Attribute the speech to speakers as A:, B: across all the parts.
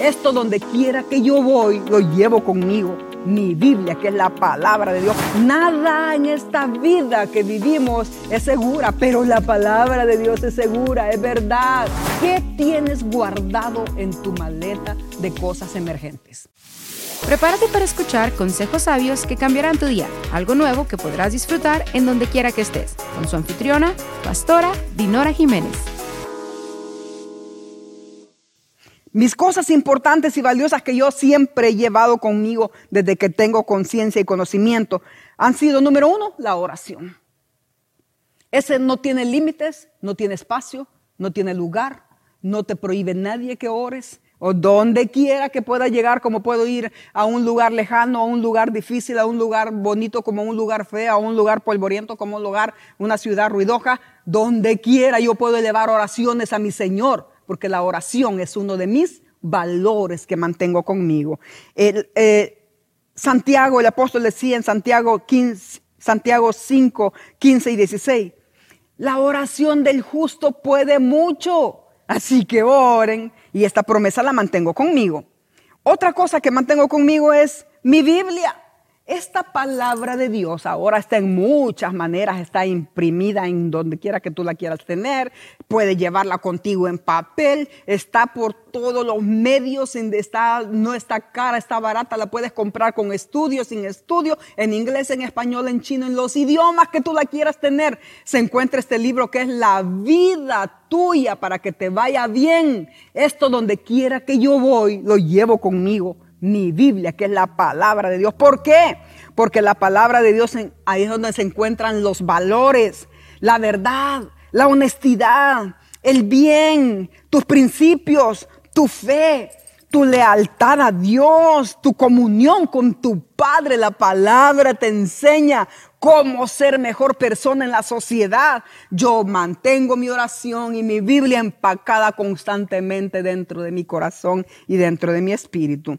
A: Esto donde quiera que yo voy, lo llevo conmigo. Mi Biblia, que es la palabra de Dios. Nada en esta vida que vivimos es segura, pero la palabra de Dios es segura, es verdad. ¿Qué tienes guardado en tu maleta de cosas emergentes?
B: Prepárate para escuchar consejos sabios que cambiarán tu día. Algo nuevo que podrás disfrutar en donde quiera que estés. Con su anfitriona, pastora Dinora Jiménez.
A: Mis cosas importantes y valiosas que yo siempre he llevado conmigo desde que tengo conciencia y conocimiento han sido, número 1, la oración. Ese no tiene límites, no tiene espacio, no tiene lugar, no te prohíbe nadie que ores o donde quiera que pueda llegar, como puedo ir a un lugar lejano, a un lugar difícil, a un lugar bonito como un lugar feo, a un lugar polvoriento como un lugar, una ciudad ruidosa. Donde quiera yo puedo elevar oraciones a mi Señor, porque la oración es uno de mis valores que mantengo conmigo. Santiago, el apóstol decía en Santiago 5, 15 y 16, la oración del justo puede mucho, así que oren, y esta promesa la mantengo conmigo. Otra cosa que mantengo conmigo es mi Biblia. Esta palabra de Dios ahora está en muchas maneras, está imprimida en donde quiera que tú la quieras tener, puedes llevarla contigo en papel, está por todos los medios, no está cara, está barata, la puedes comprar con estudio, sin estudio, en inglés, en español, en chino, en los idiomas que tú la quieras tener. Se encuentra este libro que es la vida tuya para que te vaya bien. Esto donde quiera que yo voy, lo llevo conmigo. Mi Biblia, que es la palabra de Dios. ¿Por qué? Porque la palabra de Dios, ahí es donde se encuentran los valores, la verdad, la honestidad, el bien, tus principios, tu fe, tu lealtad a Dios, tu comunión con tu Padre. La palabra te enseña cómo ser mejor persona en la sociedad. Yo mantengo mi oración y mi Biblia empacada constantemente dentro de mi corazón y dentro de mi espíritu.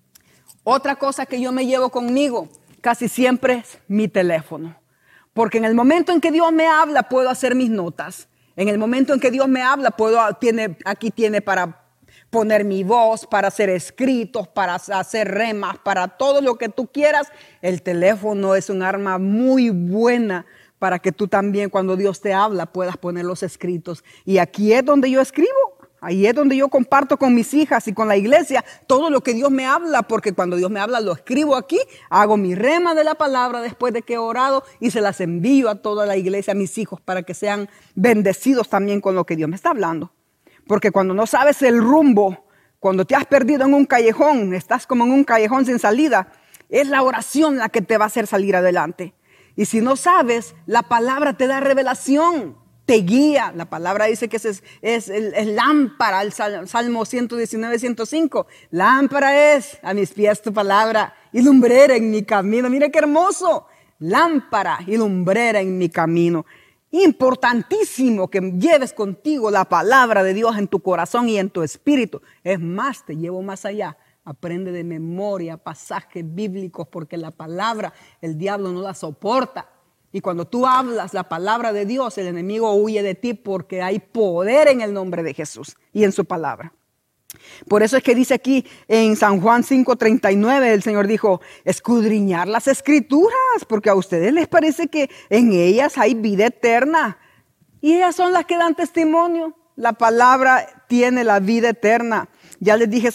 A: Otra cosa que yo me llevo conmigo casi siempre es mi teléfono. Porque en el momento en que Dios me habla, puedo hacer mis notas. En el momento en que Dios me habla, aquí tiene para poner mi voz, para hacer escritos, para hacer remas, para todo lo que tú quieras. El teléfono es un arma muy buena para que tú también, cuando Dios te habla, puedas poner los escritos. Y aquí es donde yo escribo. Ahí es donde yo comparto con mis hijas y con la iglesia todo lo que Dios me habla, porque cuando Dios me habla lo escribo aquí, hago mi rema de la palabra después de que he orado y se las envío a toda la iglesia, a mis hijos, para que sean bendecidos también con lo que Dios me está hablando. Porque cuando no sabes el rumbo, cuando te has perdido en un callejón, estás como en un callejón sin salida, es la oración la que te va a hacer salir adelante. Y si no sabes, la palabra te da revelación. Te guía. La palabra dice que es lámpara, el Salmo 119, 105. Lámpara es a mis pies tu palabra y lumbrera en mi camino. Mira qué hermoso. Lámpara y lumbrera en mi camino. Importantísimo que lleves contigo la palabra de Dios en tu corazón y en tu espíritu. Es más, te llevo más allá. Aprende de memoria pasajes bíblicos, porque la palabra el diablo no la soporta. Y cuando tú hablas la palabra de Dios, el enemigo huye de ti, porque hay poder en el nombre de Jesús y en su palabra. Por eso es que dice aquí en San Juan 5:39, el Señor dijo, escudriñar las escrituras, porque a ustedes les parece que en ellas hay vida eterna. Y ellas son las que dan testimonio. La palabra tiene la vida eterna. Ya les dije,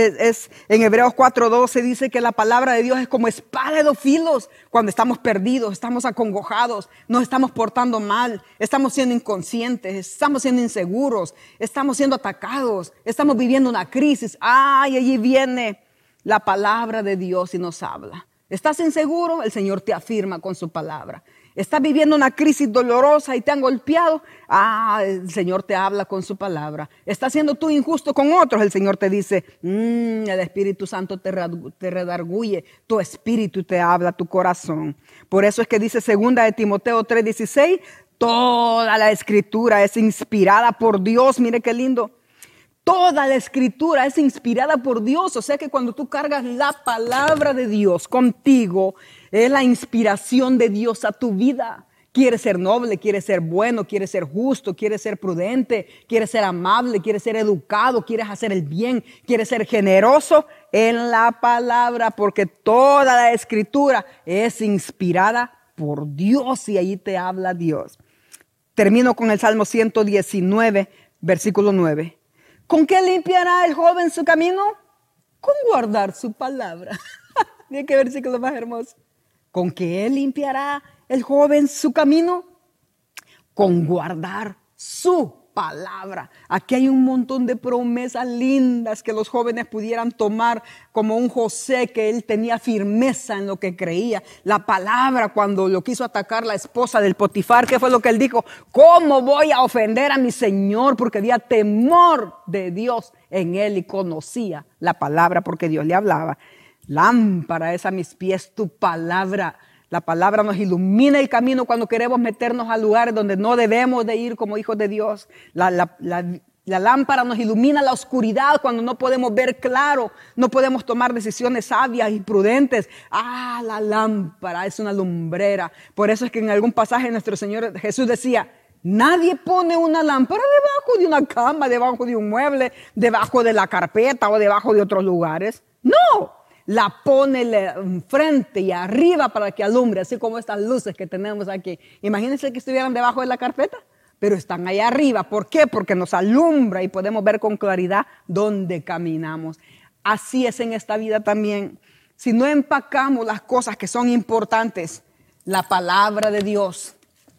A: en Hebreos 4:12 dice que la palabra de Dios es como espada de dos filos. Cuando estamos perdidos, estamos acongojados, nos estamos portando mal, estamos siendo inconscientes, estamos siendo inseguros, estamos siendo atacados, estamos viviendo una crisis. ¡Ay! Allí viene la palabra de Dios y nos habla. ¿Estás inseguro? El Señor te afirma con su palabra. ¿Estás viviendo una crisis dolorosa y te han golpeado? El Señor te habla con su palabra. ¿Estás siendo tú injusto con otros? El Señor te dice, el Espíritu Santo te redarguye, tu espíritu te habla, tu corazón. Por eso es que dice 2 de Timoteo 3:16, toda la escritura es inspirada por Dios. Mire qué lindo. Toda la escritura es inspirada por Dios. O sea que cuando tú cargas la palabra de Dios contigo, es la inspiración de Dios a tu vida. Quiere ser noble, quiere ser bueno, quiere ser justo, quiere ser prudente, quiere ser amable, quiere ser educado, quiere hacer el bien, quiere ser generoso en la palabra, porque toda la escritura es inspirada por Dios y ahí te habla Dios. Termino con el Salmo 119, versículo 9. ¿Con qué limpiará el joven su camino? Con guardar su palabra. Mira qué versículo más hermoso. ¿Con qué limpiará el joven su camino? Con guardar su palabra. Aquí hay un montón de promesas lindas que los jóvenes pudieran tomar, como un José, que él tenía firmeza en lo que creía. La palabra, cuando lo quiso atacar la esposa del Potifar, ¿qué fue lo que él dijo? ¿Cómo voy a ofender a mi Señor? Porque había temor de Dios en él y conocía la palabra porque Dios le hablaba. Lámpara es a mis pies tu palabra. La palabra nos ilumina el camino cuando queremos meternos a lugares donde no debemos de ir como hijos de Dios. La lámpara nos ilumina la oscuridad cuando no podemos ver claro, no podemos tomar decisiones sabias y prudentes. La lámpara es una lumbrera. Por eso es que en algún pasaje nuestro Señor Jesús decía: nadie pone una lámpara debajo de una cama, debajo de un mueble, debajo de la carpeta o debajo de otros lugares. No. La pone enfrente y arriba para que alumbre, así como estas luces que tenemos aquí. Imagínense que estuvieran debajo de la carpeta, pero están ahí arriba. ¿Por qué? Porque nos alumbra y podemos ver con claridad dónde caminamos. Así es en esta vida también. Si no empacamos las cosas que son importantes, la palabra de Dios,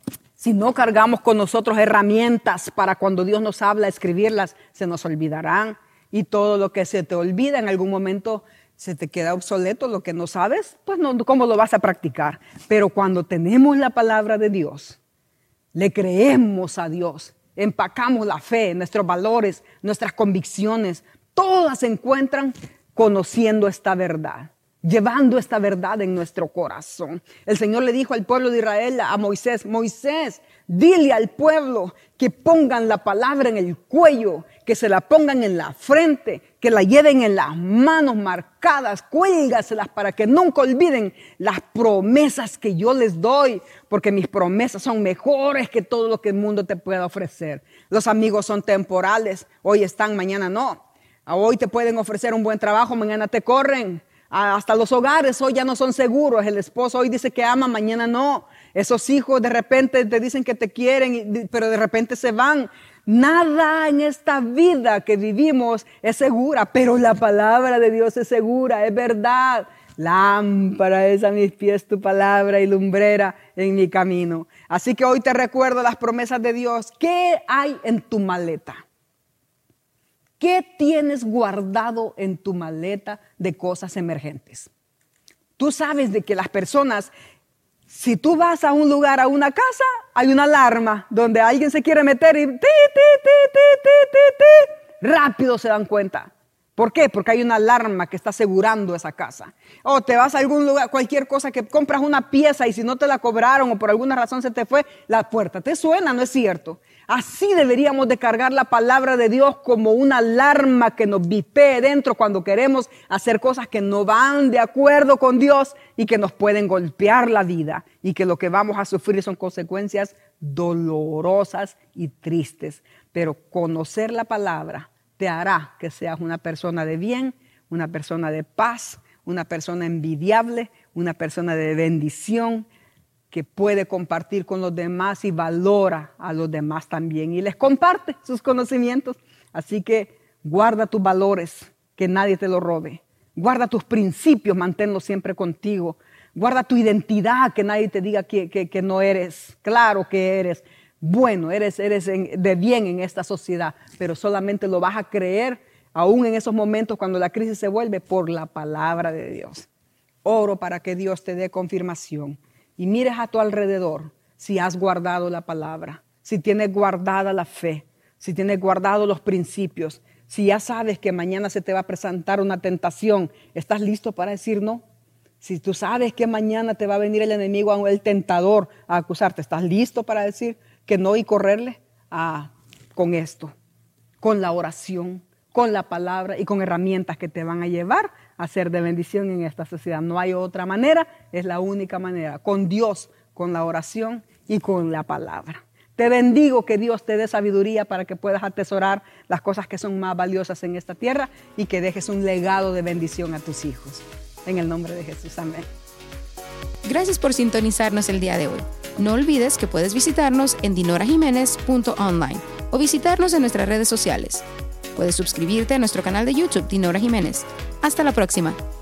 A: si no cargamos con nosotros herramientas para cuando Dios nos habla, escribirlas, se nos olvidarán. Y todo lo que se te olvida en algún momento se te queda obsoleto. Lo que no sabes, pues no, ¿cómo lo vas a practicar? Pero cuando tenemos la palabra de Dios, le creemos a Dios, empacamos la fe, nuestros valores, nuestras convicciones, todas se encuentran conociendo esta verdad, llevando esta verdad en nuestro corazón. El Señor le dijo al pueblo de Israel, a Moisés: Moisés, dile al pueblo que pongan la palabra en el cuello, que se la pongan en la frente, que la lleven en las manos marcadas, cuélgaselas para que nunca olviden las promesas que yo les doy, porque mis promesas son mejores que todo lo que el mundo te pueda ofrecer. Los amigos son temporales, hoy están, mañana no. Hoy te pueden ofrecer un buen trabajo, mañana te corren. Hasta los hogares hoy ya no son seguros. El esposo hoy dice que ama, mañana no. Esos hijos de repente te dicen que te quieren, pero de repente se van. Nada en esta vida que vivimos es segura, pero la palabra de Dios es segura, es verdad. Lámpara es a mis pies tu palabra y lumbrera en mi camino. Así que hoy te recuerdo las promesas de Dios. ¿Qué hay en tu maleta? ¿Qué tienes guardado en tu maleta de cosas emergentes? Tú sabes de que las personas, si tú vas a un lugar, a una casa, hay una alarma donde alguien se quiere meter y rápido se dan cuenta. ¿Por qué? Porque hay una alarma que está asegurando esa casa. O te vas a algún lugar, cualquier cosa, que compras una pieza y si no te la cobraron o por alguna razón se te fue, la puerta te suena, ¿no es cierto? Así deberíamos de cargar la palabra de Dios como una alarma que nos vipee dentro cuando queremos hacer cosas que no van de acuerdo con Dios y que nos pueden golpear la vida y que lo que vamos a sufrir son consecuencias dolorosas y tristes. Pero conocer la palabra te hará que seas una persona de bien, una persona de paz, una persona envidiable, una persona de bendición, que puede compartir con los demás y valora a los demás también y les comparte sus conocimientos. Así que guarda tus valores, que nadie te los robe. Guarda tus principios, manténlos siempre contigo. Guarda tu identidad, que nadie te diga que no eres. Claro que eres bueno, eres de bien en esta sociedad, pero solamente lo vas a creer aún en esos momentos cuando la crisis se vuelve por la palabra de Dios. Oro para que Dios te dé confirmación y mires a tu alrededor si has guardado la palabra, si tienes guardada la fe, si tienes guardado los principios, si ya sabes que mañana se te va a presentar una tentación, ¿estás listo para decir no? Si tú sabes que mañana te va a venir el enemigo, el tentador, a acusarte, ¿estás listo para decir que no y correrle? Con esto, con la oración, con la palabra y con herramientas que te van a llevar a ser de bendición en esta sociedad. No hay otra manera, es la única manera. Con Dios, con la oración y con la palabra. Te bendigo, que Dios te dé sabiduría para que puedas atesorar las cosas que son más valiosas en esta tierra y que dejes un legado de bendición a tus hijos. En el nombre de Jesús, amén.
B: Gracias por sintonizarnos el día de hoy. No olvides que puedes visitarnos en dinorajimenez.online o visitarnos en nuestras redes sociales. Puedes suscribirte a nuestro canal de YouTube, Dinora Jiménez. Hasta la próxima.